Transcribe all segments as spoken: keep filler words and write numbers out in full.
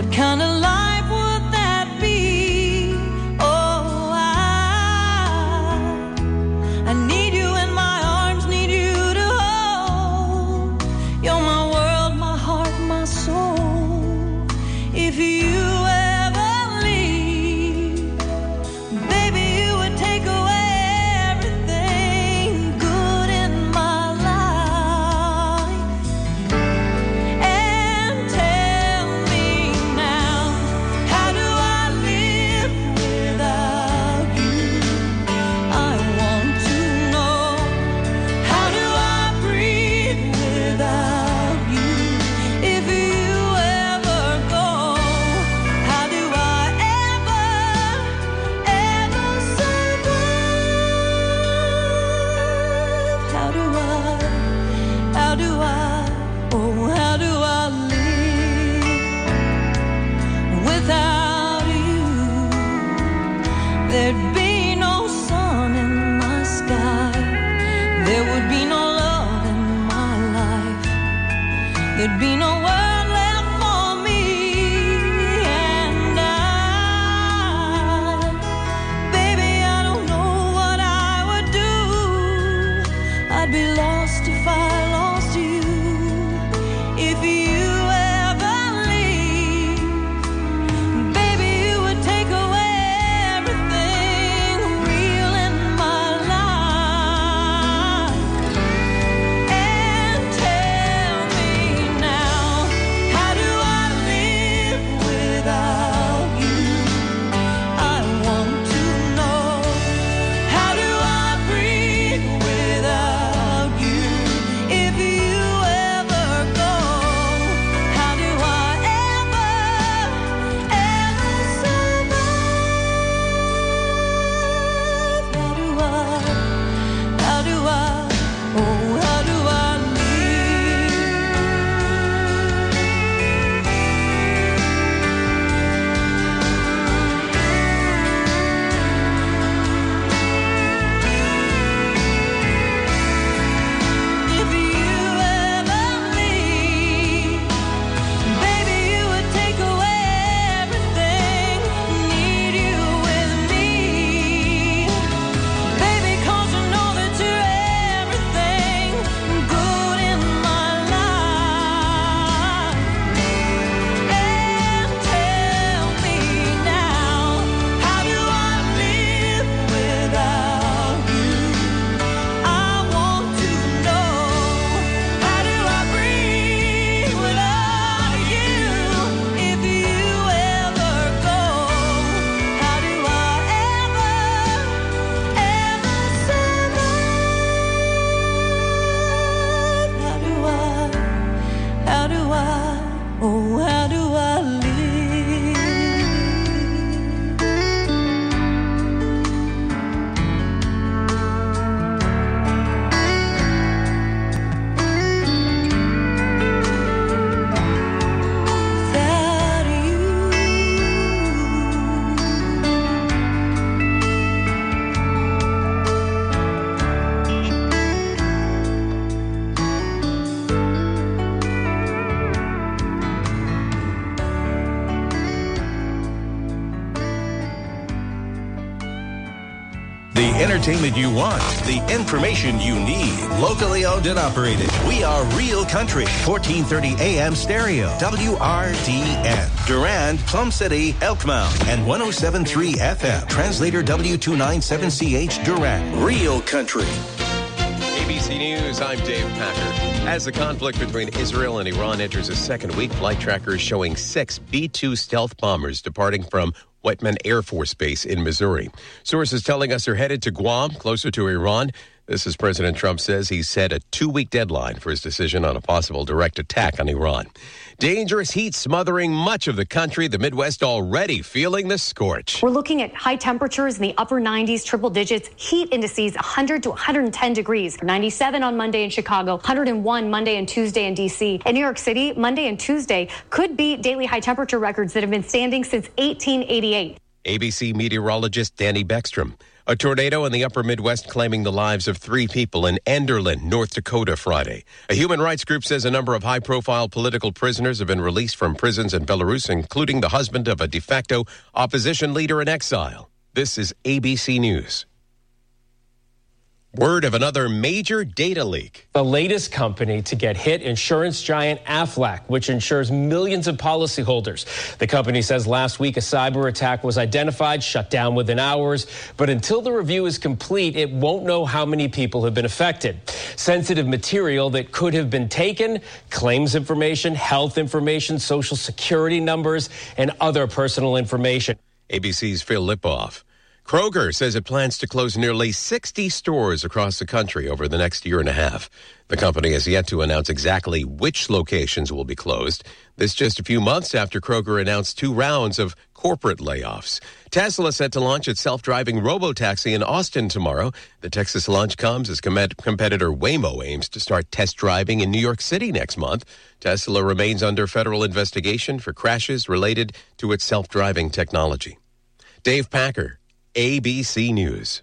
What kind of life would that be? Oh, I, I need you in my arms, need you to hold. You're my world, my heart, my soul. If you ever leave, baby, you would take away everything good in my life. And tell me now, how do I live without you? I want to know, how do I breathe without you? If you ever go, how do I ever, ever survive? How do I, how do I, oh, how do I live without you? There'd be no sun in my sky. There would be no love in my life. There'd be no world left for me. And I, baby, I don't know what I would do. I'd be lost if I lost you. If you ever leave, baby, you would take away everything real in my life. And tell me now, how do I live without you? I want to know, how do I breathe without you? If you ever go, how do I ever, ever survive? How do I, how do I, oh, how do I If you ever leave, baby, you would take away everything. Need you with me, baby, 'cause you know that you're everything good in my life. And tell me now, how do I live without you? I want to know, how do I breathe without you? If you ever go, how do I ever, ever survive? How do I, how do I, oh, how do I live? Without you. The entertainment you want, the information you need. Locally owned and operated. We are Real Country. fourteen thirty A M stereo. W R D N. Durand, Plum City, Elkmount. And one oh seven point three F M. Translator W two ninety-seven C H Durand. Real Country. A B C News, I'm Dave Packer. As the conflict between Israel and Iran enters its second week, flight trackers showing six B two stealth bombers departing from Whiteman Air Force Base in Missouri. Sources telling us they're headed to Guam, closer to Iran. This is President Trump says he set a two-week deadline for his decision on a possible direct attack on Iran. Dangerous heat smothering much of the country. The Midwest already feeling the scorch. We're looking at high temperatures in the upper nineties, triple digits, heat indices one hundred to one hundred ten degrees. ninety-seven on Monday in Chicago, one hundred one Monday and Tuesday in D C. In New York City, Monday and Tuesday could be daily high temperature records that have been standing since eighteen eighty-eight. A B C meteorologist Danny Beckstrom. A tornado in the upper Midwest claiming the lives of three people in Enderlin, North Dakota, Friday. A human rights group says a number of high-profile political prisoners have been released from prisons in Belarus, including the husband of a de facto opposition leader in exile. This is A B C News. Word of another major data leak. The latest company to get hit, insurance giant Aflac, which insures millions of policyholders. The company says last week a cyber attack was identified, shut down within hours. But until the review is complete, it won't know how many people have been affected. Sensitive material that could have been taken, claims information, health information, social security numbers, and other personal information. A B C's Phil Lipoff. Kroger says it plans to close nearly sixty stores across the country over the next year and a half. The company has yet to announce exactly which locations will be closed. This just a few months after Kroger announced two rounds of corporate layoffs. Tesla set to launch its self-driving robotaxi in Austin tomorrow. The Texas launch comes as com- competitor Waymo aims to start test driving in New York City next month. Tesla remains under federal investigation for crashes related to its self-driving technology. Dave Packer, A B C News.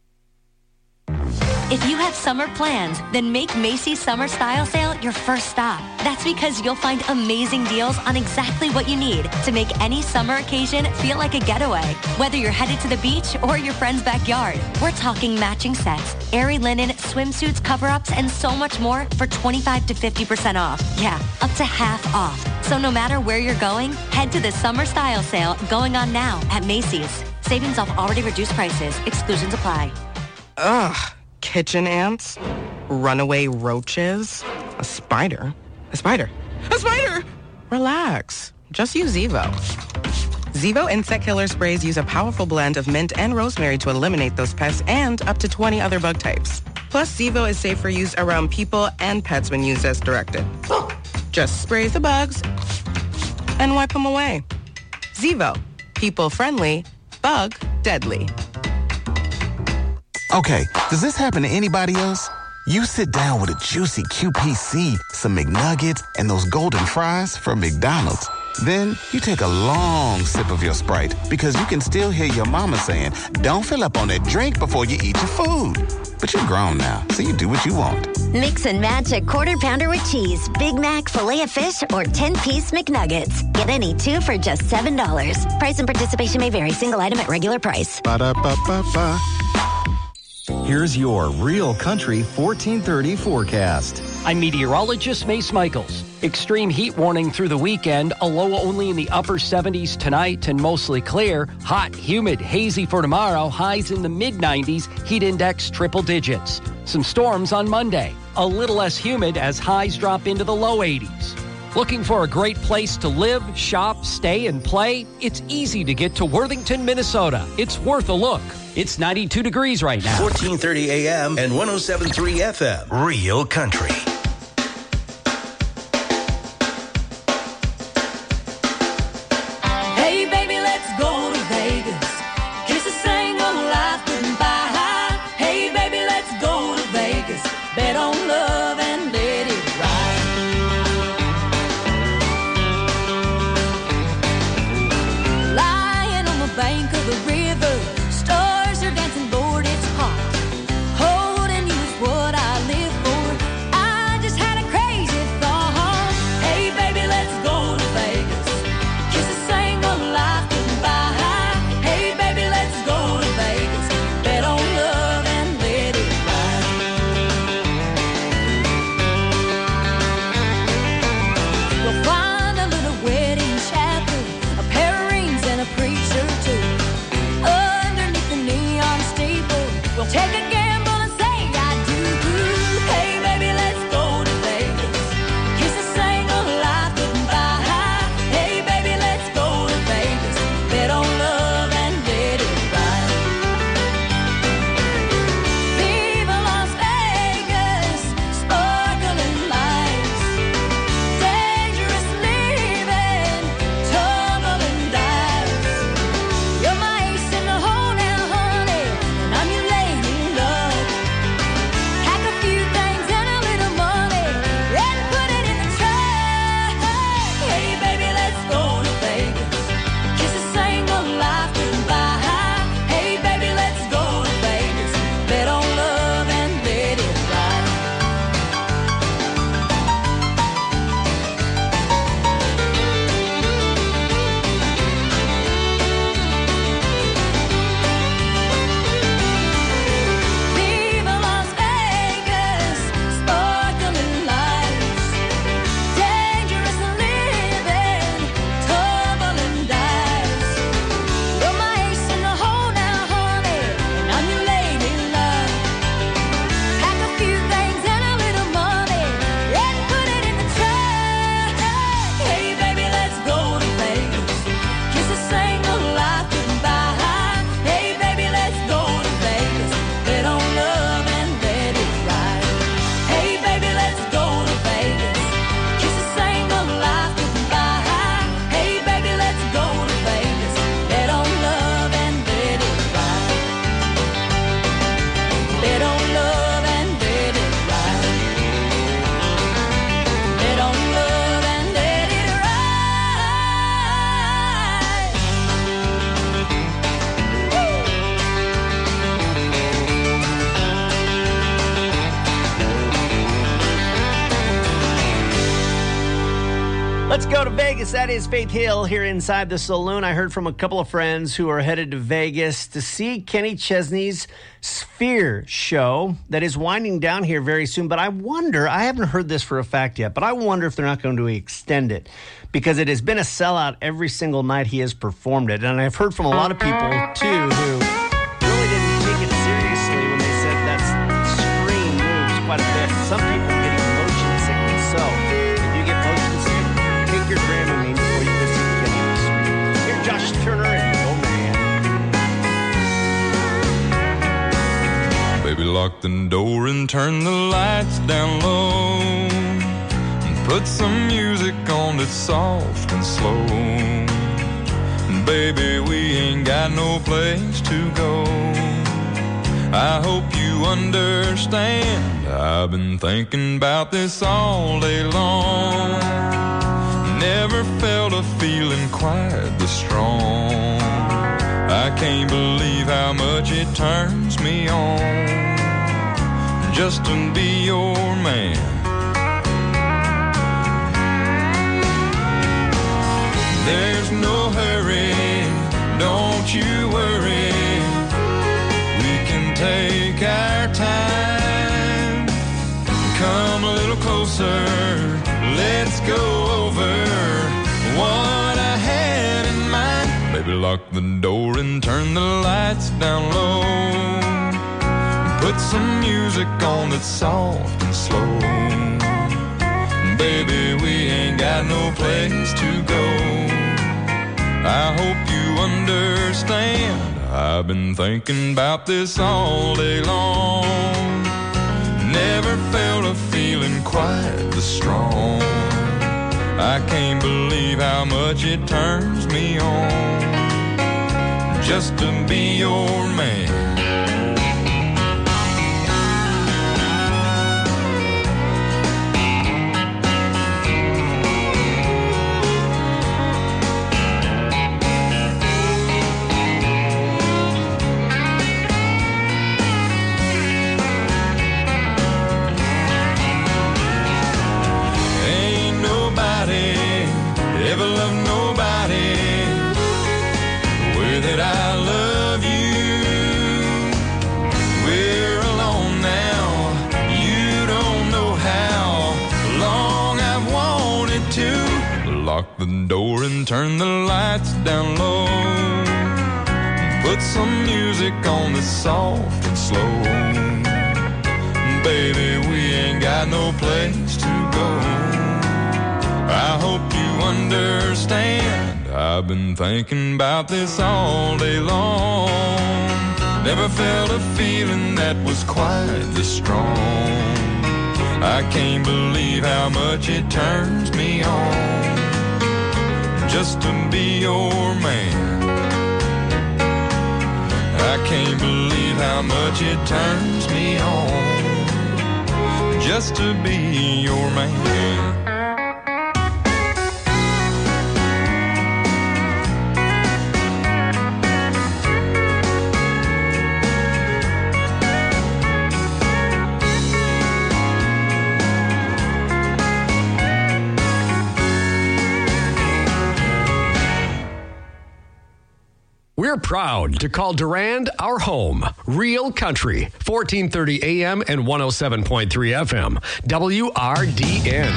If you have summer plans, then make Macy's Summer Style Sale your first stop. That's because you'll find amazing deals on exactly what you need to make any summer occasion feel like a getaway. Whether you're headed to the beach or your friend's backyard, we're talking matching sets, airy linen, swimsuits, cover-ups, and so much more for twenty-five to fifty percent off. Yeah, up to half off. So no matter where you're going, head to the Summer Style Sale going on now at Macy's. Savings off already reduced prices. Exclusions apply. Ugh. Kitchen ants, runaway roaches, a spider, a spider, a spider! Relax. Just use Zevo. Zevo insect killer sprays use a powerful blend of mint and rosemary to eliminate those pests and up to twenty other bug types. Plus, Zevo is safe for use around people and pets when used as directed. Just spray the bugs and wipe them away. Zevo. People friendly, bug deadly. Okay, does this happen to anybody else? You sit down with a juicy Q P C, some McNuggets, and those golden fries from McDonald's. Then you take a long sip of your Sprite because you can still hear your mama saying, don't fill up on that drink before you eat your food. But you're grown now, so you do what you want. Mix and match a quarter pounder with cheese, Big Mac, filet of fish, or ten-piece McNuggets. Get any two for just seven dollars. Price and participation may vary. Single item at regular price. Ba-da-ba-ba-ba. Here's your Real Country fourteen thirty forecast. I'm meteorologist Mace Michaels. Extreme heat warning through the weekend. A low only in the upper seventies tonight and mostly clear. Hot, humid, hazy for tomorrow. Highs in the mid nineties. Heat index triple digits. Some storms on Monday. A little less humid as highs drop into the low eighties. Looking for a great place to live, shop, stay, and play? It's easy to get to Worthington, Minnesota. It's worth a look. It's ninety-two degrees right now. fourteen thirty A M and one oh seven point three F M. Real Country. Hey, baby, let's go to Vegas. Kiss a single life goodbye. Hey, baby, let's go to Vegas. Bet on love and let it ride. Lying on the bank of the river. Stars are dancing, Lord, it's hot. Holding you is what I live for. I Let's go to Vegas. That is Faith Hill here inside the saloon. I heard from a couple of friends who are headed to Vegas to see Kenny Chesney's Sphere show that is winding down here very soon. But I wonder, I haven't heard this for a fact yet, but I wonder if they're not going to extend it because it has been a sellout every single night he has performed it. And I've heard from a lot of people, too, who really didn't take it seriously when they said that screen moves quite a bit. Some people are getting motion sickness. So if you get motion sick, take your Dramamine before you go see Kenny this week. Here's Josh Turner and Go Man. Baby, lock the door and turn the lights down low. And put some music on that's soft and slow. And baby, we ain't got no place to go. I hope you understand. I've been thinking about this all day long. Never felt a feeling quite this strong. I can't believe how much it turns me on just to be your man. There's no hurry, don't you worry. We can take our time. Come a little closer, let's go over what I had in mind. Baby, lock the door and turn the lights down low. Put some music on that's soft and slow. Baby, we ain't got no place to go. I hope you understand. I've been thinking about this all day long. Never felt a feeling quite this strong. I can't believe how much it turns me on just to be your man. Ever love nobody the way that I love you. We're alone now. You don't know how long I've wanted to. Lock the door and turn the lights down low. Put some music on that's soft and slow. Baby, we ain't got no place to go. I hope you understand. I've been thinking about this all day long. Never felt a feeling that was quite this strong. I can't believe how much it turns me on just to be your man. I can't believe how much it turns me on just to be your man. We're proud to call Durand our home. Real Country, fourteen thirty A M and one oh seven point three F M. W R D N.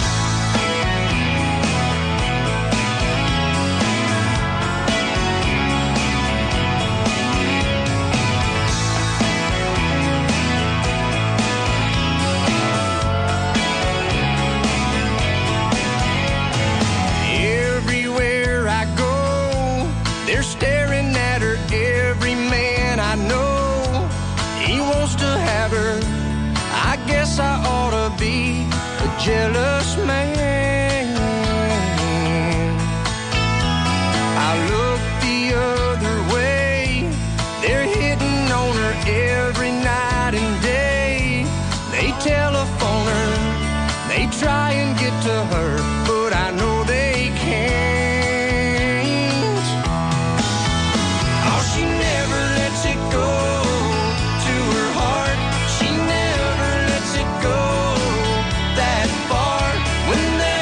Everywhere I go, they're staring at her. Every man I know, he wants to have her. I guess I ought to be a jealous man. I look the other way, they're hitting on her every night and day. They telephone her, they try and get to her, but I know they can't. Oh, she never lets it go to her heart. She never lets it go that far. When they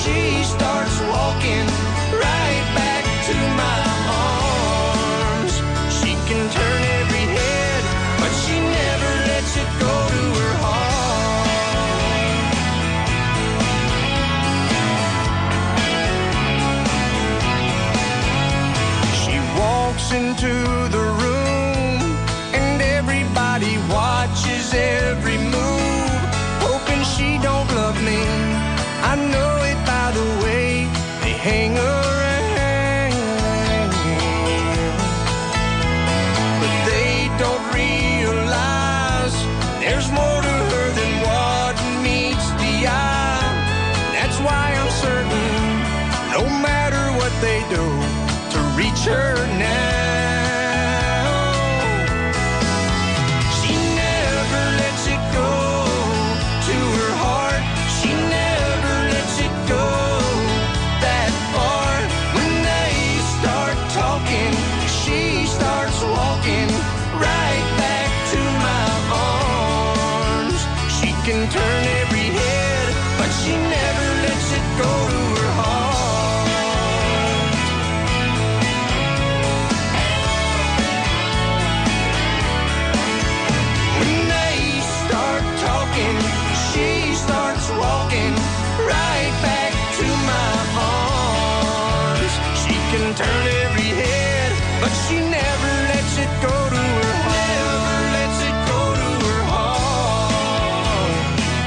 she starts walking right back to my arms. She can turn every head, but she never lets it go to her heart. She walks into the room and everybody watches every move, hoping she don't love me. I know it by the way they hang around, but they don't realize there's more to her than what meets the eye. That's why I'm certain, no matter what they do to reach her now, she never lets it go to her heart. She never lets it go that far. When they start talking, she starts walking right back to my arms. She can turn every head, but she never lets it go to her heart. When they start talking, she starts walking right back to my arms. She can turn every head, but she never lets it go to her heart. Never lets it go to her heart.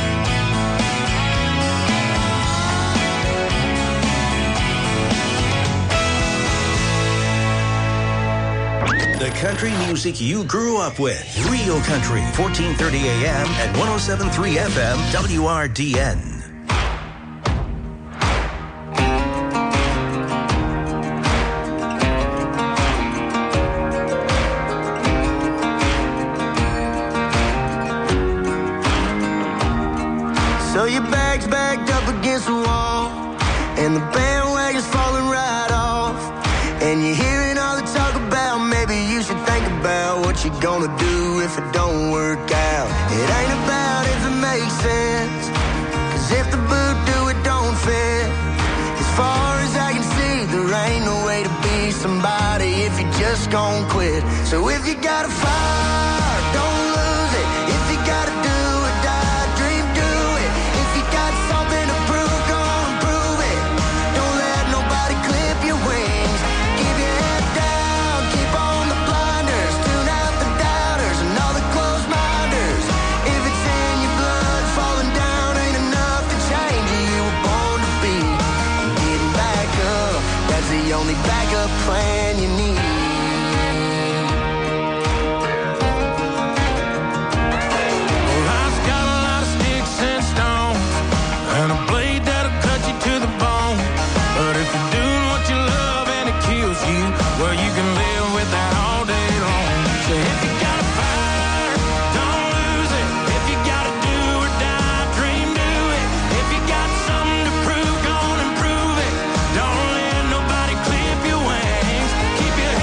The country music you grew up with. Real Country, fourteen thirty A M and one oh seven point three F M W R D N. So your bag's backed up against the wall, and the bandwagon's falling right off, and you're hearing all the talk about maybe you should think about what you're gonna do if it don't work out. It ain't about if it makes sense, cause if the boot do it don't fit. As far as I can see, there ain't no way to be somebody if you just gon' quit. So if you got a fire, don't lose it. If you gotta do or die, dream, do it. If you got something to prove, go on and prove it. Don't let nobody clip your wings. Keep your head down, keep on the blinders, tune out the doubters and all the closed minders. If it's in your blood, falling down ain't enough to change who you were born to be. Getting back up, that's the only backup plan you need. Well, you can live with that all day long. So if you got a fire, don't lose it. If you gotta do or die, dream, do it. If you got something to prove, go on and prove it. Don't let nobody clip your wings. Keep your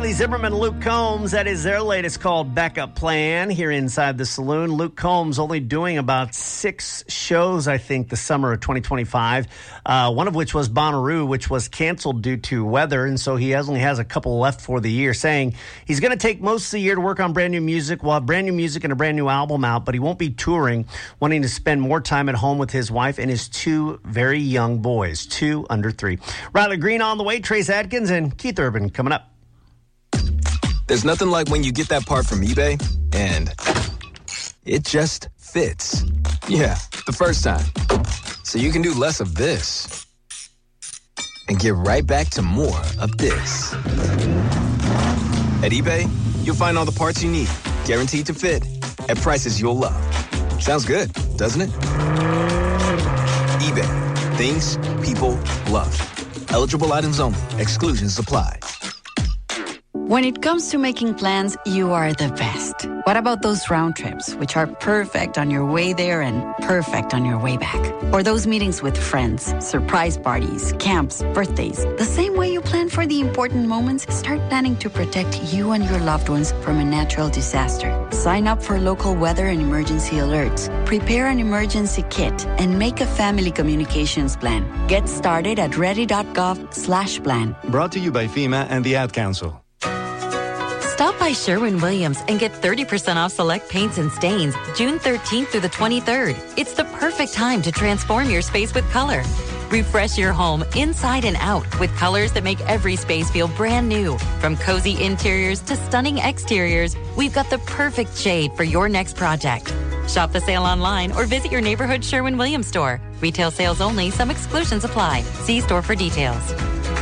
Bailey Zimmerman, Luke Combs. That is their latest called Backup Plan here inside the saloon. Luke Combs only doing about six shows, I think, the summer of twenty twenty-five. Uh, one of which was Bonnaroo, which was canceled due to weather. And so he only has a couple left for the year, saying he's going to take most of the year to work on brand new music. We'll have brand new music and a brand new album out, but he won't be touring, wanting to spend more time at home with his wife and his two very young boys, two under three. Riley Green on the way, Trace Adkins, and Keith Urban coming up. There's nothing like when you get that part from eBay and it just fits. Yeah, the first time. So you can do less of this and get right back to more of this. At eBay, you'll find all the parts you need, guaranteed to fit, at prices you'll love. Sounds good, doesn't it? eBay, things people love. Eligible items only. Exclusions apply. When it comes to making plans, you are the best. What about those round trips, which are perfect on your way there and perfect on your way back? Or those meetings with friends, surprise parties, camps, birthdays. The same way you plan for the important moments, start planning to protect you and your loved ones from a natural disaster. Sign up for local weather and emergency alerts. Prepare an emergency kit and make a family communications plan. Get started at ready.gov slash plan. Brought to you by FEMA and the Ad Council. Stop by Sherwin-Williams and get thirty percent off select paints and stains June thirteenth through the twenty-third. It's the perfect time to transform your space with color. Refresh your home inside and out with colors that make every space feel brand new. From cozy interiors to stunning exteriors, we've got the perfect shade for your next project. Shop the sale online or visit your neighborhood Sherwin-Williams store. Retail sales only. Some exclusions apply. See store for details.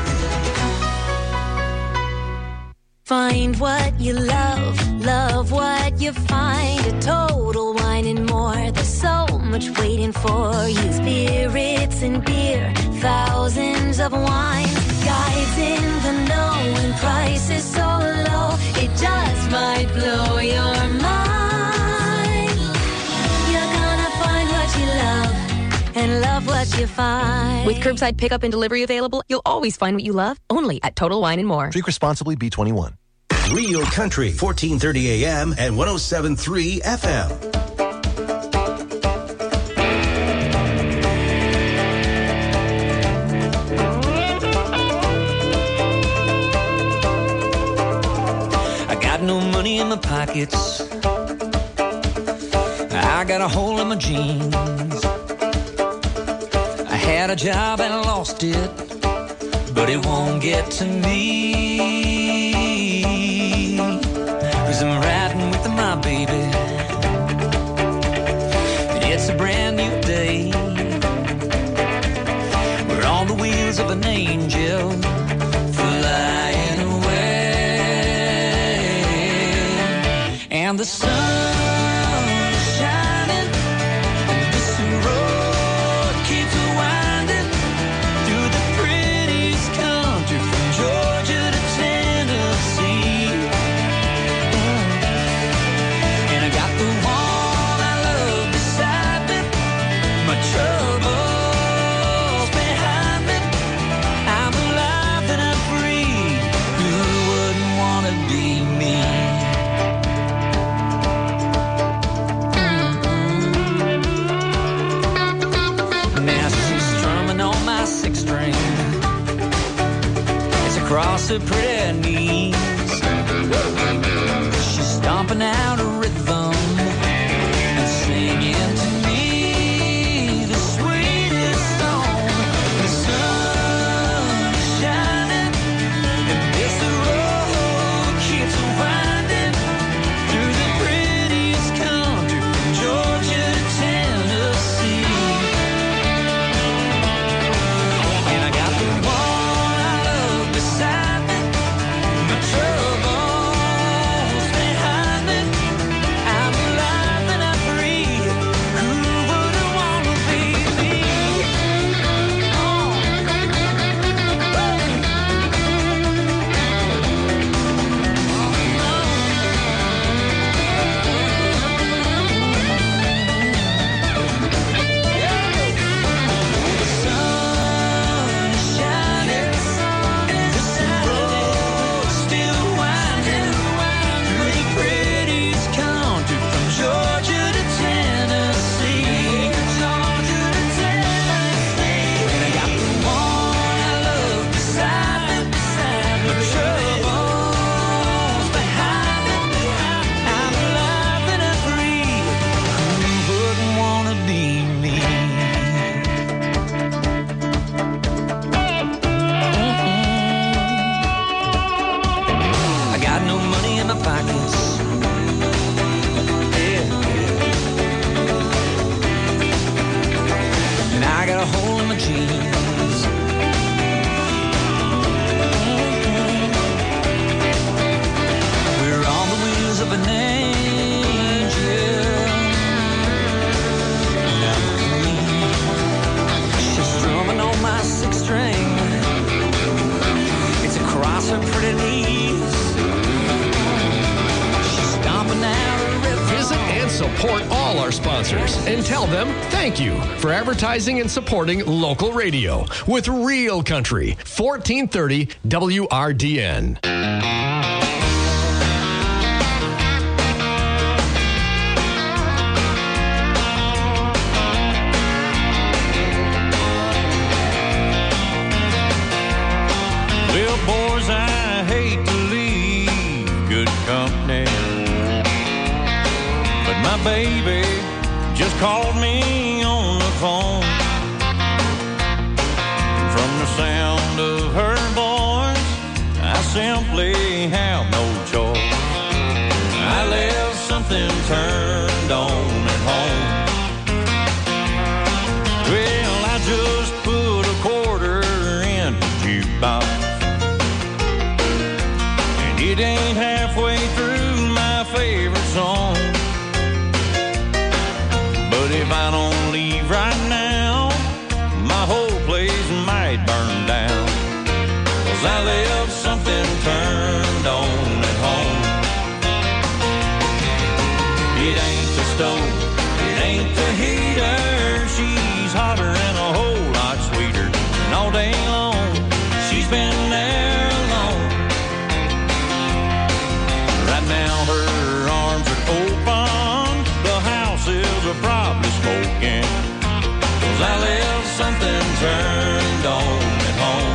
Find what you love, love what you find. A Total Wine and More. There's so much waiting for you. Spirits and beer, thousands of wines. Guides in the know and prices so low. It just might blow your mind. You're gonna find what you love and love what you find. With curbside pickup and delivery available, you'll always find what you love, only at Total Wine and More. Drink responsibly, B twenty-one. Real Country, fourteen thirty A M and one oh seven point three F M. I got no money in my pockets. I got a hole in my jeans. I had a job and I lost it, but it won't get to me. Cause I'm riding with my baby, and it's a brand new day. We're on the wheels of an angel flying away, and the sun is shining, and this road keeps winding through the prettiest country from Georgia to Tennessee. And I got the one I love beside me, my troubles behind me. I'm alive and I'm free. Who wouldn't want to be me? Now she's strumming on my six string. It's across her pretty knees. She's stomping out a rhythm and singing to me the sweetest song. The sun is shining and this road keeps winding through the prettiest country from Georgia to Tennessee. And I got the one I love beside me, my troubles behind me. support all our sponsors and tell them thank you for advertising and supporting local radio with Real Country, fourteen thirty W R D N. Well, boys, I hate to leave good company, but my baby just called me on the phone. From the sound of her voice, I simply have no choice. I left something turned on at home. Well, I just put a quarter in the jukebox, and it ain't halfway through my favorite song. But if I don't leave right now, my whole place might burn down, 'cause I left something turned on at home. It ain't the stove, it ain't the heater, she's hotter and a whole lot sweeter, and all day long she's been there alone. Right now her arms are open, the house is a probably smoking, 'cause I left something turned on at home.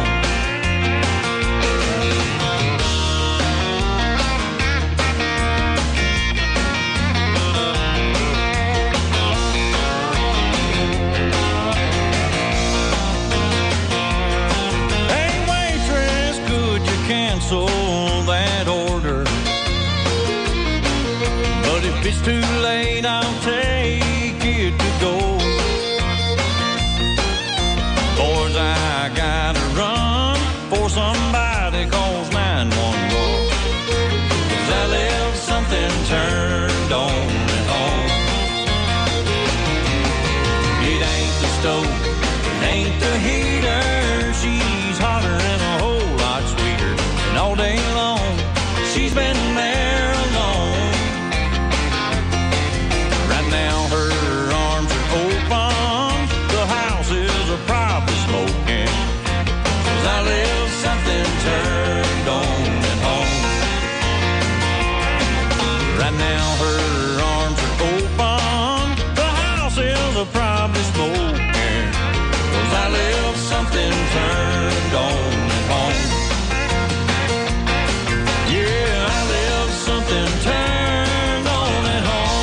Hey waitress, could you cancel that order? But if it's too late, I'll take it to go. Boys, I gotta run for somebody calls nine one one, 'cause I left something turned on at home. It ain't the stove, it ain't the heater, she's hotter and a whole lot sweeter, and all day long she's been there alone. Right now her arms are open, the house is a probably smoking, 'cause I left something turned on at home. Right now her arms are open, the house is a probably smoking, 'cause I left something turned on at home. Yeah, I left something turned on at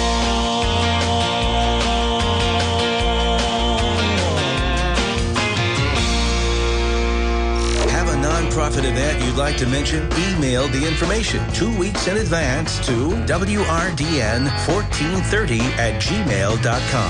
Have a nonprofit event you'd like to mention? Email the information two weeks in advance to W R D N fourteen thirty at gmail dot com.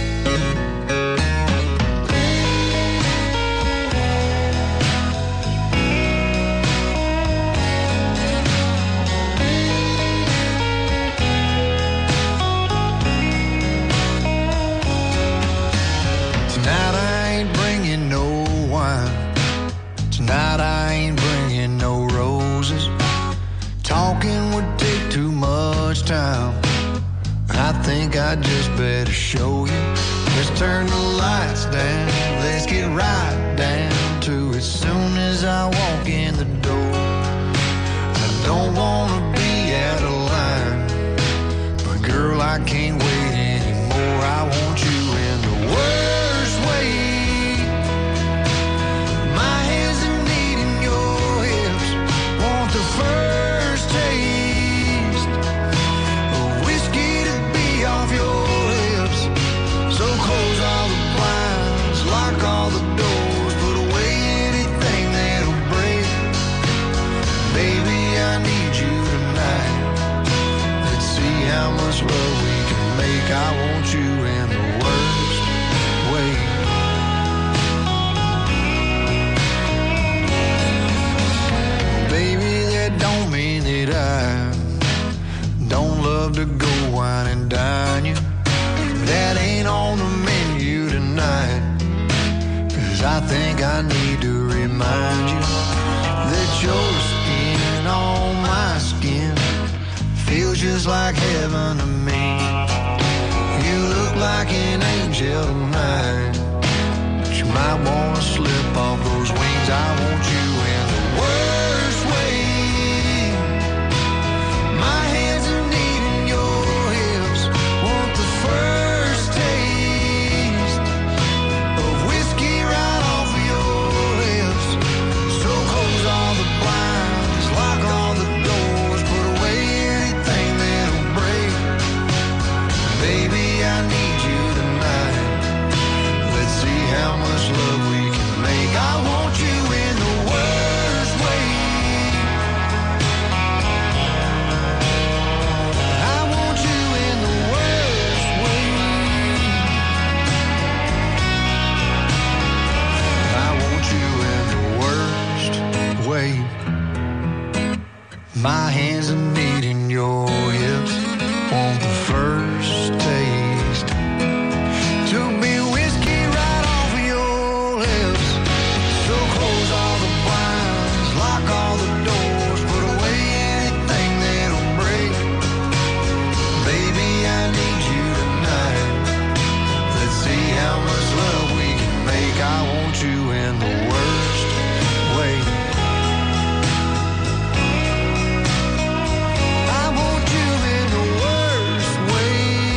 Tonight I ain't bringing no wine. Tonight I ain't bringing no roses. Talking would take too much time. I think I just better show you. Let's turn the lights down. Let's get right down to it. Soon as I walk in the door, I don't wanna be out of line, but girl, I can't wait anymore. I want you in the worst way. My hands are needing your hips. Want the first taste of whiskey to be off your lips. So close all the blinds, lock all the doors, put away anything that'll break want you in the worst way. My hands are needing your hips. Want the first taste of whiskey right off of your lips. So close all the blinds, lock all the doors, put away anything that'll break. Baby, I need you tonight. Let's see how much love we can make. I want you in the worst way. I want you in the worst way. I want you in the worst way. My hands are needing your hips. Want the first taste. Took me whiskey right off of your lips. So close all the blinds, lock all the doors, put away anything that'll break. Baby, I need you tonight. Let's see how much love we can make. I want you in the worst way. I want you in the worst way.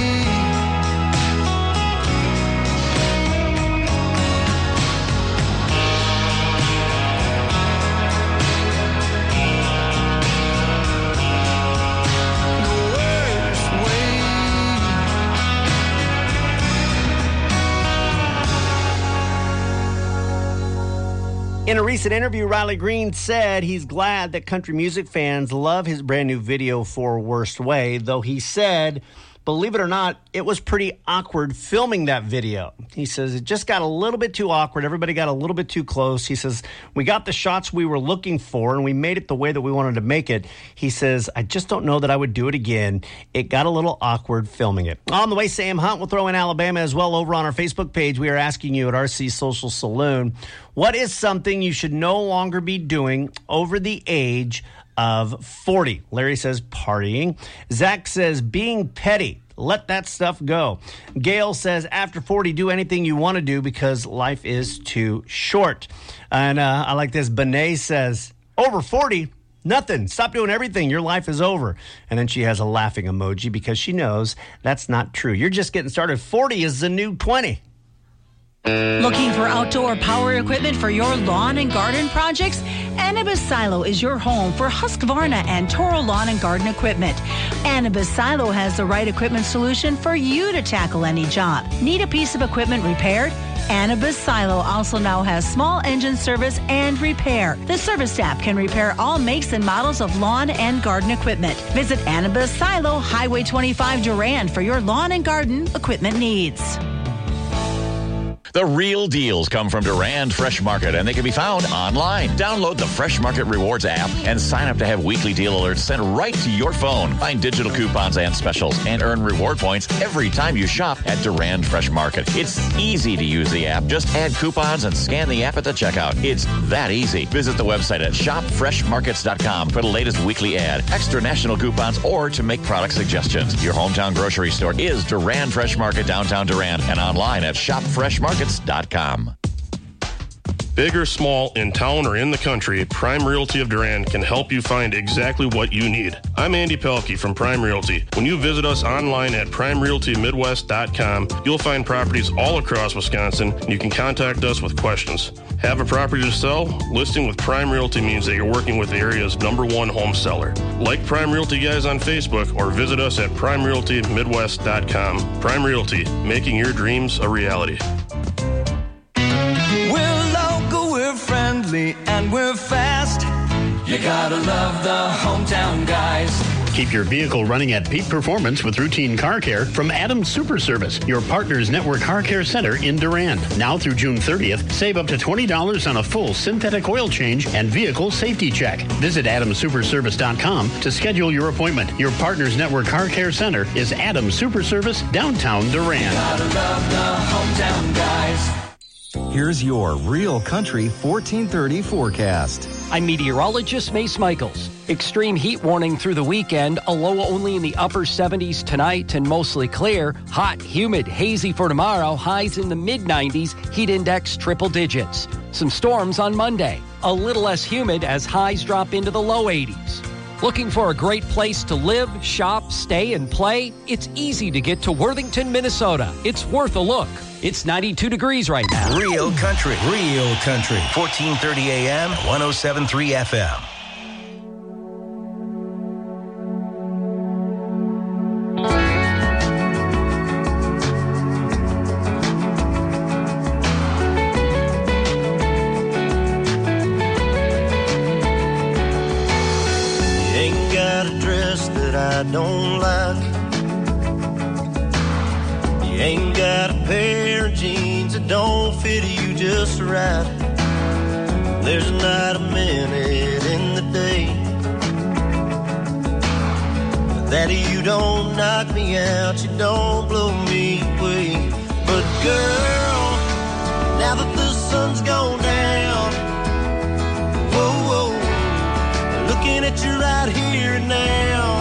In a recent interview, Riley Green said he's glad that country music fans love his brand new video for Worst Way, though he said, believe it or not, it was pretty awkward filming that video. He says it just got a little bit too awkward. Everybody got a little bit too close. He says, we got the shots we were looking for and we made it the way that we wanted to make it. He says, I just don't know that I would do it again. It got a little awkward filming it. On the way, Sam Hunt will throw in Alabama as well. Over on our Facebook page, we are asking you at R C Social Saloon, what is something you should no longer be doing over the age of forty? Larry says partying. Zach says being petty. Let that stuff go. Gail says after forty, do anything you want to do because life is too short. And uh, I like this. Benet says over forty, nothing. Stop doing everything. Your life is over. And then she has a laughing emoji because she knows that's not true. You're just getting started. forty is the new twenty. Looking for outdoor power equipment for your lawn and garden projects? Anibis Silo is your home for Husqvarna and Toro lawn and garden equipment. Anibis Silo has the right equipment solution for you to tackle any job. Need a piece of equipment repaired? Anibis Silo also now has small engine service and repair. The service staff can repair all makes and models of lawn and garden equipment. Visit Anibis Silo, Highway twenty-five Durand for your lawn and garden equipment needs. The real deals come from Durand Fresh Market, and they can be found online. Download the Fresh Market Rewards app and sign up to have weekly deal alerts sent right to your phone. Find digital coupons and specials and earn reward points every time you shop at Durand Fresh Market. It's easy to use the app. Just add coupons and scan the app at the checkout. It's that easy. Visit the website at shop fresh markets dot com for the latest weekly ad, extra national coupons, or to make product suggestions. Your hometown grocery store is Durand Fresh Market, downtown Durand, and online at shop fresh markets dot com. Big or small, in town or in the country, Prime Realty of Durand can help you find exactly what you need. I'm Andy Pelkey from Prime Realty. When you visit us online at prime realty midwest dot com, you'll find properties all across Wisconsin, and you can contact us with questions. Have a property to sell? Listing with Prime Realty means that you're working with the area's number one home seller. Like Prime Realty guys on Facebook or visit us at prime realty midwest dot com. Prime Realty, making your dreams a reality. We're local, we're friendly, and we're fast. You gotta love the hometown guys. Keep your vehicle running at peak performance with routine car care from Adams Super Service, your partner's network car care center in Durand. Now through June thirtieth, save up to twenty dollars on a full synthetic oil change and vehicle safety check. Visit adams super service dot com to schedule your appointment. Your partner's network car care center is Adams Super Service, downtown Durand. Gotta love the hometown guys. Here's your Real Country fourteen thirty forecast. I'm meteorologist Mace Michaels. Extreme heat warning through the weekend, a low only in the upper seventies tonight and mostly clear. Hot, humid, hazy for tomorrow, highs in the mid nineties, heat index triple digits. Some storms on Monday, a little less humid as highs drop into the low eighties. Looking for a great place to live, shop, stay, and play? It's easy to get to Worthington, Minnesota. It's worth a look. It's ninety-two degrees right now. Real country, real country. fourteen thirty A M, one oh seven point three F M. I don't like. You ain't got a pair of jeans that don't fit you just right. There's not a minute in the day that you don't knock me out, you don't blow me away. But girl, now that the sun's gone down, whoa, whoa, looking at you right here and now.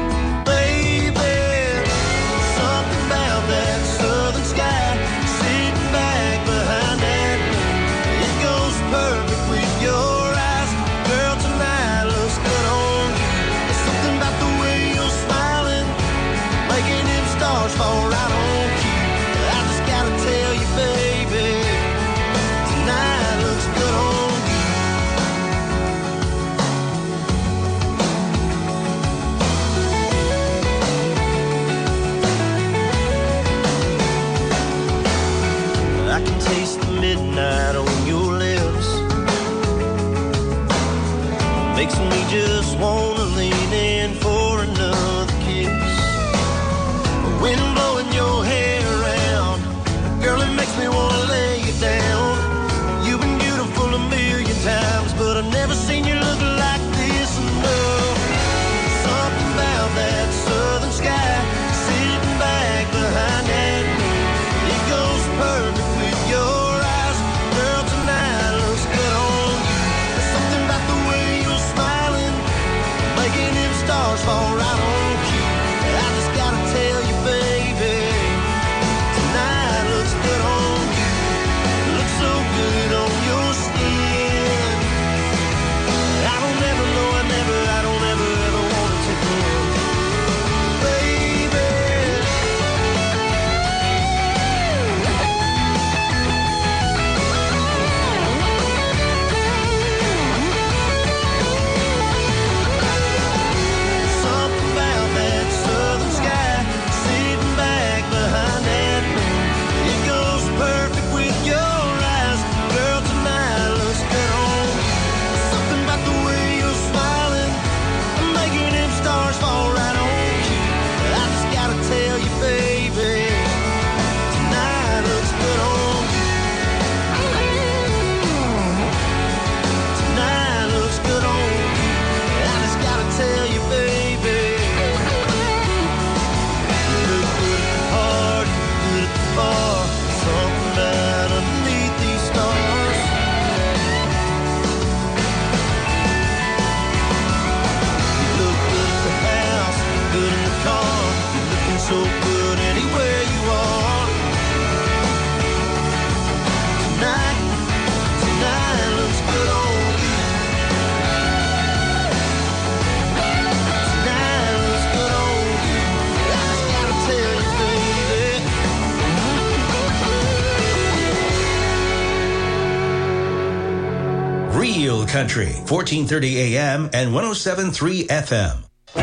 Perfect with your eyes, girl, tonight looks good on you. There's something about the way you're smiling, making them stars fall right on cue. I just gotta tell you, baby, tonight looks good on you. I can taste the midnight on your lips. Makes me just wanna lean in for another kiss. Wind blowing your hair around, girl, it makes me wanna lay you down. You've been beautiful a million times, but I've never seen you look like this enough. Something about that southern sky, sitting back behind that moon. It goes perfect with your eyes, girl, tonight looks good on you. There's something about the way making them stars fall right on cue. I just gotta tell you, baby, tonight looks good on you. Looks so good on your skin. I don't ever know, I never, I don't ever, ever want to take Real country, fourteen thirty A M and one oh seven point three F M.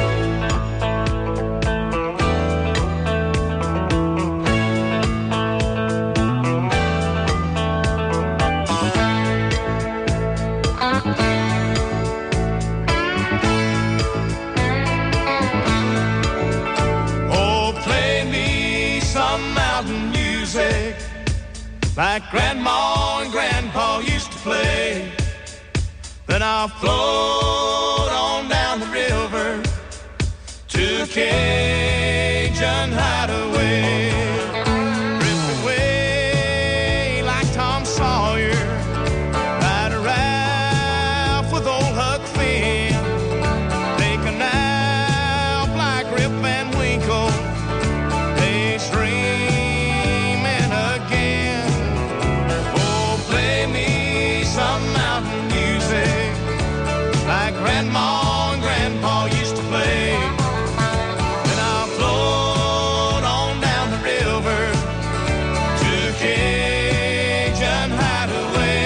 Oh, play me some mountain music like Grandma and Grandpa used to play. Then I'll float on down the river to a Cajun hideaway. Drift away like Tom Sawyer, ride a raft with old Grandma and Grandpa used to play. Then I'll float on down the river to Cajun Hideaway.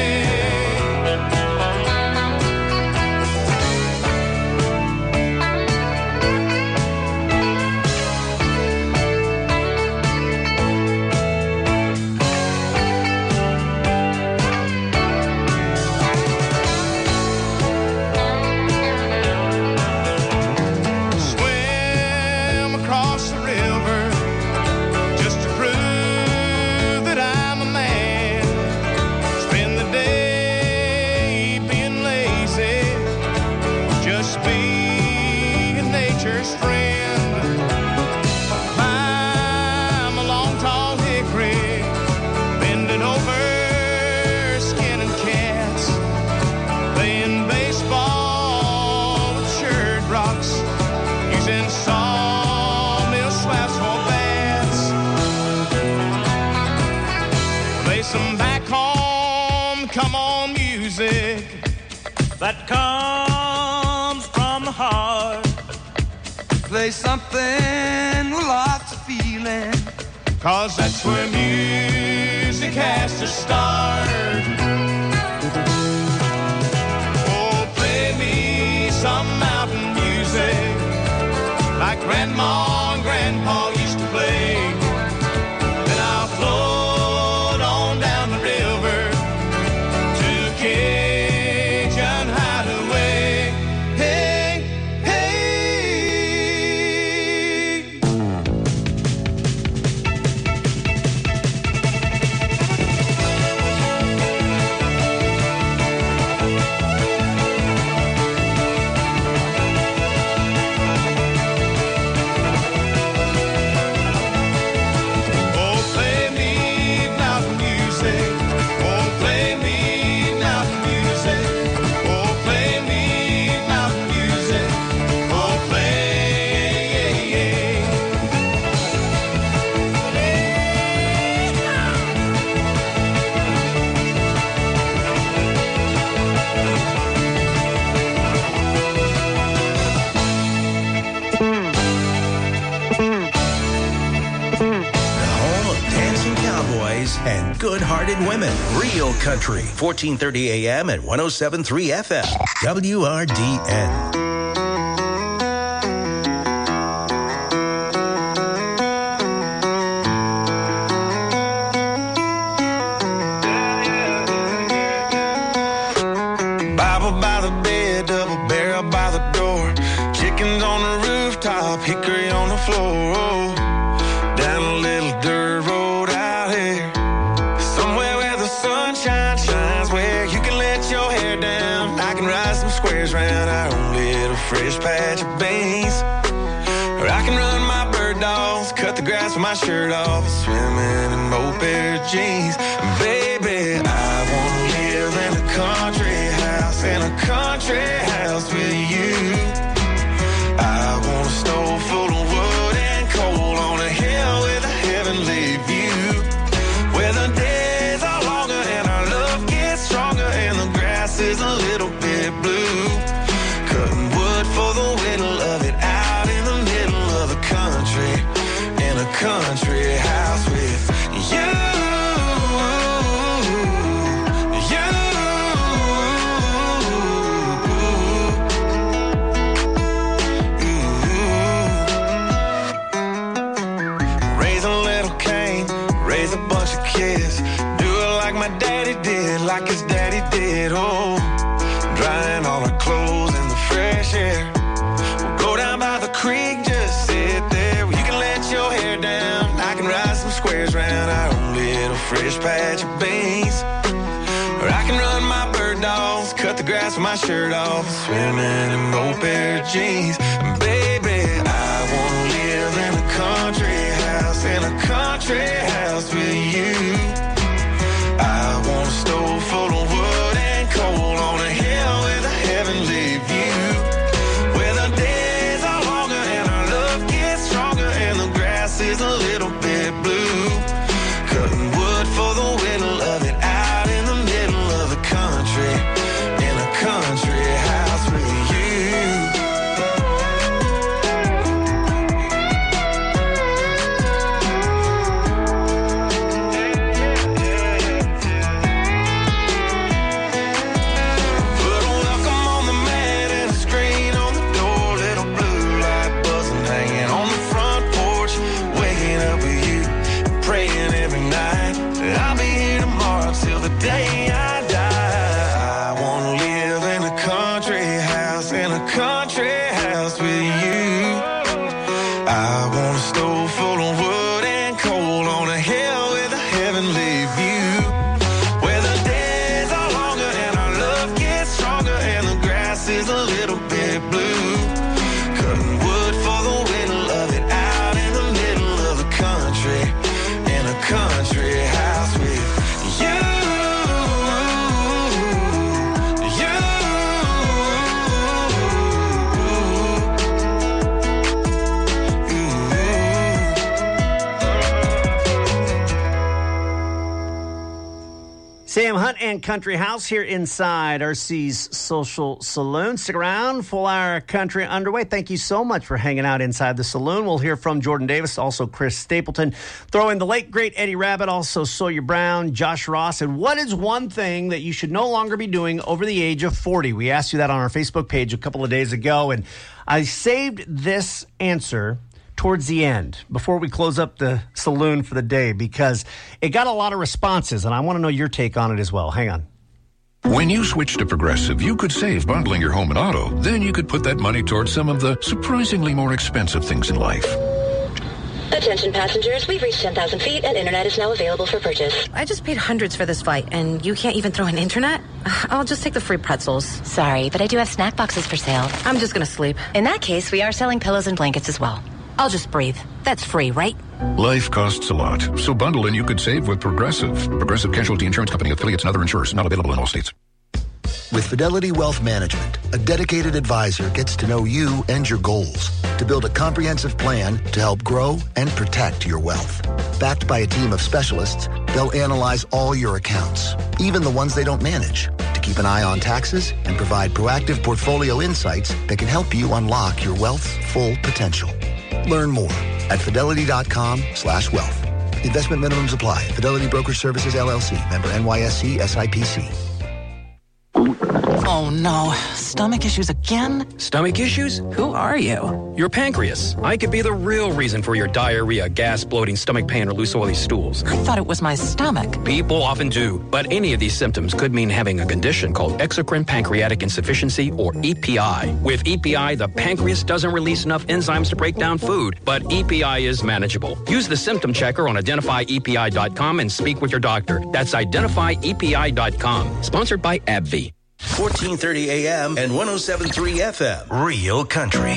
Swim across the river just to prove that I'm a man. Spend the day being lazy, just being nature's friend. Climb a long tall hickory, bending over, skinning cats, playing baseball with shirred rocks, using sawmill slabs for bats. Play some back home, come on music that comes from the heart. Play something with lots of feeling, cause that's where music has to start. Oh, play me some mountain music like Grandma and Grandpa used to play. Then I'll float on down the river to Cajun Hideaway. Hey, hey. Oh, play me mountain music. Oh, play me mountain music. Oh, play me mountain music. Oh, play. The home of dancing cowboys and good-hearted women. Real Country, fourteen thirty A M and one oh seven point three F M. W R D N. Bible by the bed, double barrel by the door. Chickens on the rooftop, hickory on the floor. Oh, down a little dirt road out here, somewhere where the sunshine shines, where you can let your hair down. I can ride some squares round our own little fresh patch of beans, or I can run my bird dogs, cut the grass with my shirt off, swimming in both pair of jeans. Baby, I wanna live in a country house, in a country house with you. I want a stove full of wood and coal on a hill with a heavenly view, where the days are longer and our love gets stronger and the grass is a little bit blue. Cutting wood for the whittle of it out in the middle of the country, in a country house with you. Raise a little Cain, raise a bunch of kids, do it like my daddy did, like his daddy did. Oh, drying all our clothes in the fresh air. We'll go down by the creek, just sit there. You can let your hair down, I can ride some squares round our own little fresh patch of beans, or I can run my bird dogs, cut the grass with my shirt off, swimming in both pair of jeans. Baby, I wanna live in a country house, in a country house with you. I want a stove full of wood and coal on a hill with a heavenly view, where the days are longer and our love gets stronger and the grass is a little bit blue. Cutting wood for the whittle of it out in the middle of the country, in a country house with you. in a country house with you. I want a stove full of wood and coal on a hill with a heavenly view. Where the days are longer and our love gets stronger and the grass is a little bit blue. Cutting wood for the winter, love it out in the middle of the country. In a country house with you. Sam Hunt and Country House here inside R C's Social Saloon. Stick around, full hour country underway. Thank you so much for hanging out inside the saloon. We'll hear from Jordan Davis, also Chris Stapleton. Throw in the late, great Eddie Rabbitt, also Sawyer Brown, Josh Ross. And what is one thing that you should no longer be doing over the age of forty? We asked you that on our Facebook page a couple of days ago, and I saved this answer towards the end, before we close up the saloon for the day, because it got a lot of responses, and I want to know your take on it as well. Hang on. When you switch to Progressive, you could save bundling your home and auto. Then you could put that money towards some of the surprisingly more expensive things in life. Attention passengers, we've reached ten thousand feet and internet is now available for purchase. I just paid hundreds for this flight, and you can't even throw in internet? I'll just take the free pretzels. Sorry, but I do have snack boxes for sale. I'm just going to sleep. In that case, we are selling pillows and blankets as well. I'll just breathe. That's free, right? Life costs a lot, so bundle and you could save with Progressive. Progressive Casualty Insurance Company, affiliates, and other insurers. Not available in all states. With Fidelity Wealth Management, a dedicated advisor gets to know you and your goals to build a comprehensive plan to help grow and protect your wealth. Backed by a team of specialists, they'll analyze all your accounts, even the ones they don't manage, to keep an eye on taxes and provide proactive portfolio insights that can help you unlock your wealth's full potential. Learn more at fidelity.com slash wealth. Investment minimums apply. Fidelity Broker Services, L L C. Member N Y S C, S I P C. Oh no, stomach issues again? Stomach issues? Who are you? Your pancreas. I could be the real reason for your diarrhea, gas, bloating, stomach pain, or loose oily stools. I thought it was my stomach. People often do, but any of these symptoms could mean having a condition called exocrine pancreatic insufficiency, or E P I. With E P I, the pancreas doesn't release enough enzymes to break down food, but E P I is manageable. Use the symptom checker on identify E P I dot com and speak with your doctor. That's identify E P I dot com. Sponsored by AbbVie. fourteen thirty A M and one oh seven point three F M. Real Country.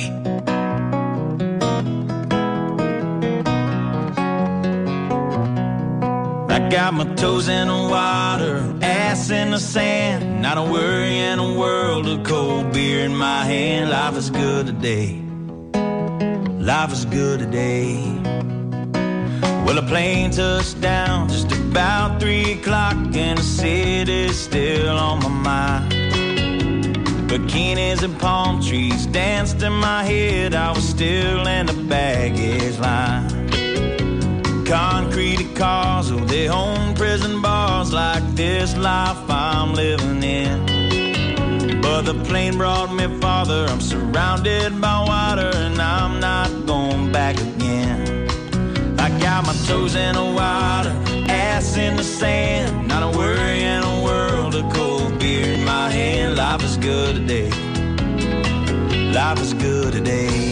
I got my toes in the water, ass in the sand, not a worry in a world of cold beer in my hand. Life is good today. Life is good today. Well, a plane touched down just about three o'clock and the city's still on my mind. Bikinis and palm trees danced in my head. I was still in the baggage line. Concrete cars, oh, they own prison bars like this life I'm living in. But the plane brought me farther. I'm surrounded by water and I'm not going back again. I got my toes in the water, ass in the sand, not a worry in a world of cold beer in my hand. Life is good today. Life is good today.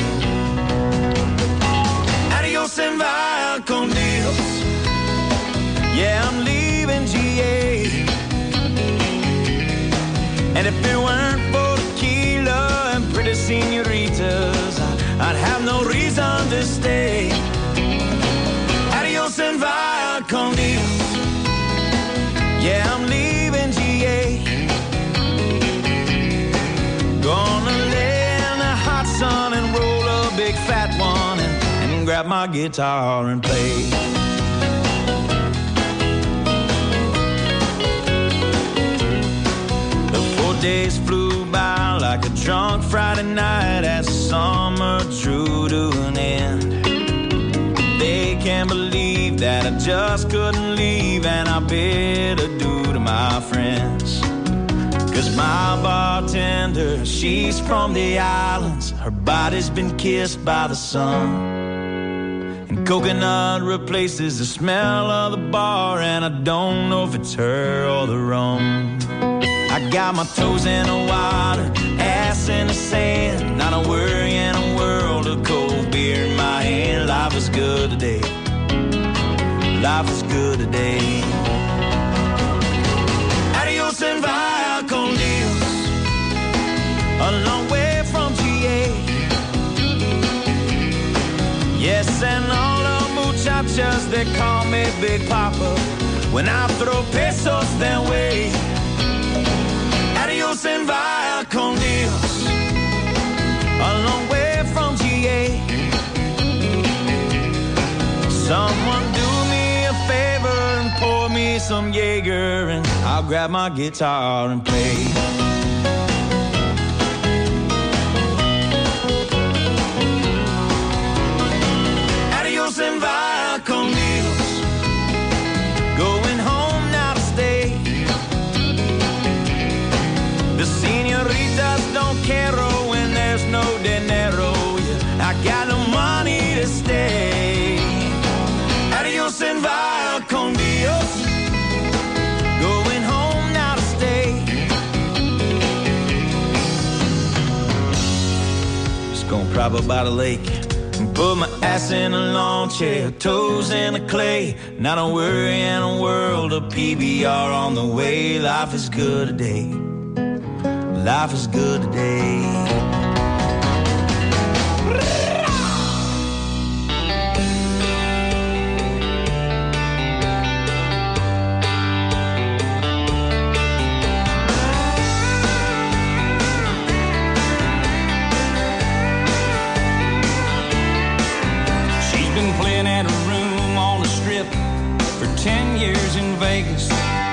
Adios and via con Dios. Yeah, I'm leaving G A. And if it weren't for tequila and pretty senoritas, I'd have no reason to stay. Adios and via con Dios. Yeah, I'm leaving G A. Gonna lay in the hot sun and roll a big fat one and, and grab my guitar and play. The four days flew by like a drunk Friday night as the summer drew to an end. They can't believe that I just couldn't leave, and I bid adieu to my friends. Cause my bartender, she's from the islands. Her body's been kissed by the sun. And coconut replaces the smell of the bar, and I don't know if it's her or the rum. I got my toes in the water, ass in the sand. gauchos, they call me Big Papa. When I throw pesos their way, adios and via con Dios, a long way from G A. Someone do me a favor and pour me some Jaeger, and I'll grab my guitar and play. Adios and via con Dios, going home now to stay. The senoritas don't care when there's no dinero. Yeah, I got no money to stay. Adios and via con Dios, going home now to stay. Just gonna prop up by the lake and put my ass in a lawn chair, toes in the clay. Not a worry in a world of P B R on the way. Life is good today. Life is good today. Ten years in Vegas.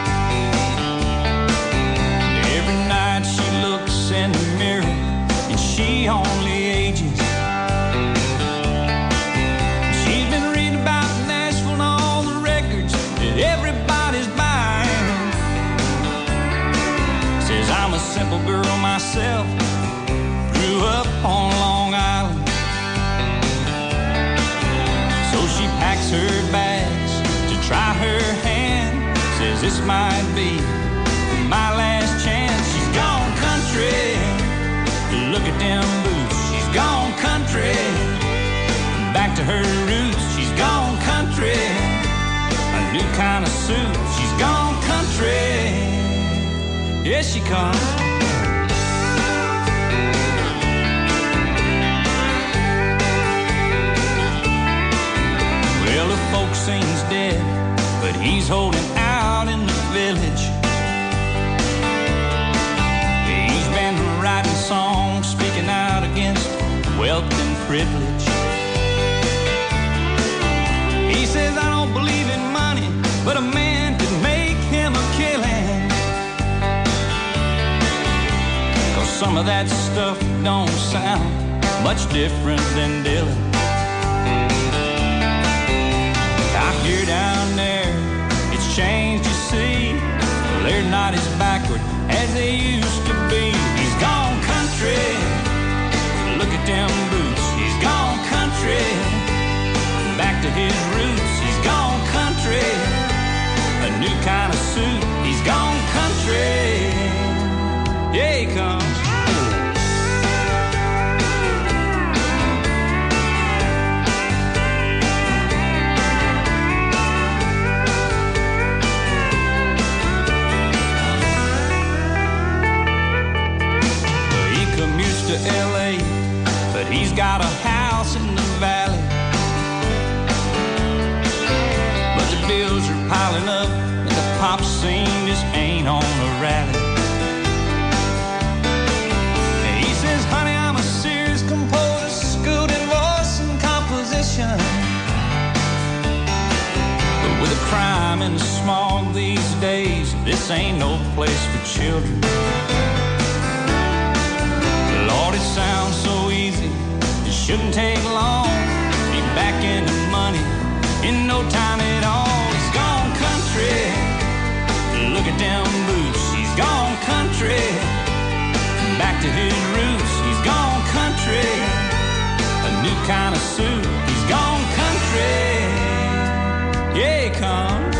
Every night she looks in the mirror and she only ages. She's been reading about Nashville and all the records that everybody's buying. Says I'm a simple girl myself, grew up on Long Island. So she packs her bags, try her hand, says this might be my last chance. She's gone country, look at them boots. She's gone country, back to her roots. She's gone country, a new kind of suit. She's gone country, yes she comes. Well, the folk sings dead, but he's holding out in the village. He's been writing songs, speaking out against wealth and privilege. He says, I don't believe in money, but a man could make him a killing. 'Cause some of that stuff don't sound much different than Dylan. You're down there, it's changed, you see. Well, they're not as backward as they used to be. He's gone country, look at them boots. He's gone country, back to his roots. He's gone country, a new kind of suit. He's gone country, yeah he comes. To L A, but he's got a house in the valley. But the bills are piling up and the pop scene just ain't on a rally. And he says, honey, I'm a serious composer, schooled in voice and composition. But with the crime and the smog these days, this ain't no place for children. Lord, it sounds so easy, it shouldn't take long. Be back in the money in no time at all. He's gone country, look at them boots. He's gone country, back to his roots. He's gone country, a new kind of suit. He's gone country, yeah he comes.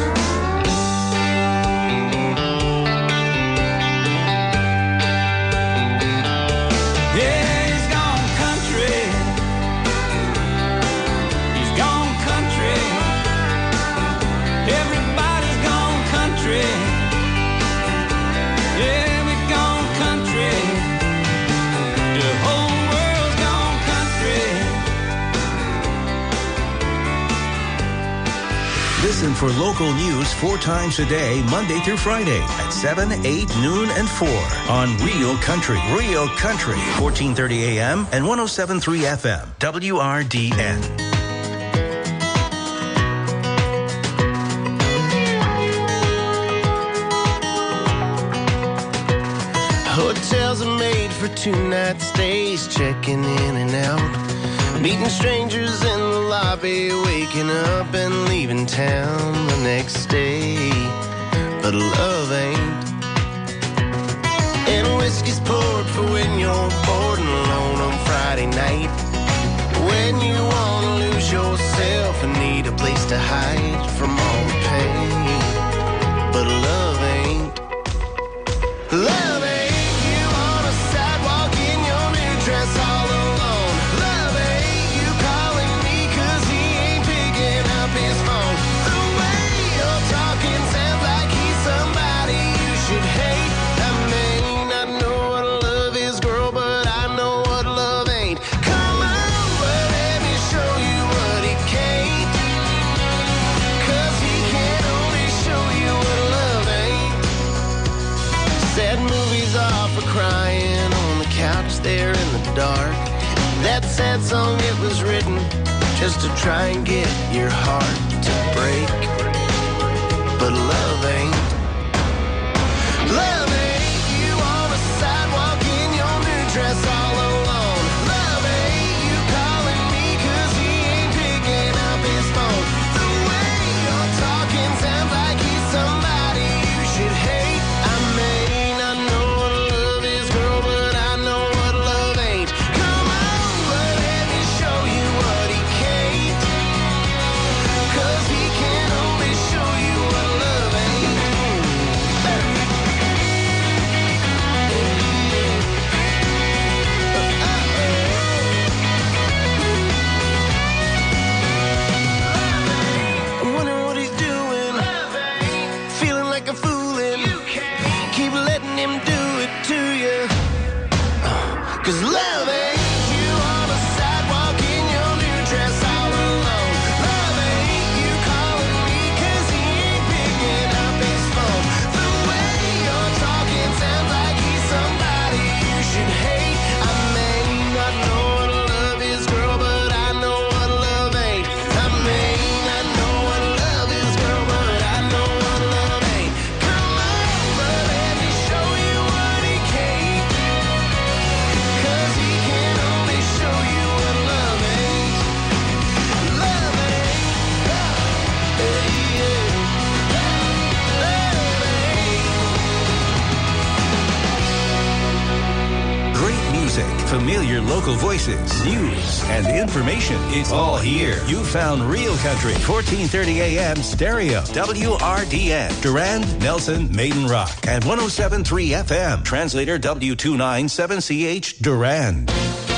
for local news four times a day, Monday through Friday at seven, eight, noon, and four on Real Country. Real Country, fourteen thirty A M and one oh seven point three F M, W R D N. Hotels are made for two-night stays, checking in and out, meeting strangers in the lobby, waking up and leaving town the next day. But love ain't. And whiskey's poured for when you're bored and alone on Friday night, when you want to lose yourself and need a place to hide from all the pain. But love ain't. Love ain't. All alone. Love ain't you calling me 'cause he ain't picking up his phone. The way you're talking sounds like he's somebody you should hate. I may not know what love is, girl, but I know what love ain't. Come on, but let me show you what he can't. 'Cause he can only show you what love ain't. Sad movies are for crying on the couch there in the dark. That sad song, it was written just to try and get your heart to break. But love ain't. Love ain't you on the sidewalk in your new dress all alone. Love ain't you calling me 'cause he ain't picking up his phone. The way you're talking sounds like he's somebody you should hate. I may not know what love is, girl, but I know what love ain't. Come on, but let me show you what he can't. 'Cause he can only show you what love ain't. I'm wondering what he's doing. Feeling like a foolin'. Keep letting him do it to you. 'Cause love ain't you on the sidewalk in your new dress all alone. Love ain't you calling me 'cause he ain't picking up his phone. The way you're talking sounds like he's somebody you should hate. I may not know what love is, girl, but I know what love ain't. I may not know what love is, girl, but I know what love ain't. Come on, but let me show you what he can't. 'Cause he can only show you what love ain't. Love ain't. Hey, yeah. Love ain't. Great music, familiar local voices, news, and information. It's all here. You found Real Country, fourteen thirty A M stereo, W R D N, Durand, Nelson, Maiden Rock, and one oh seven point three F M. Translator W two nine seven C H, Durand.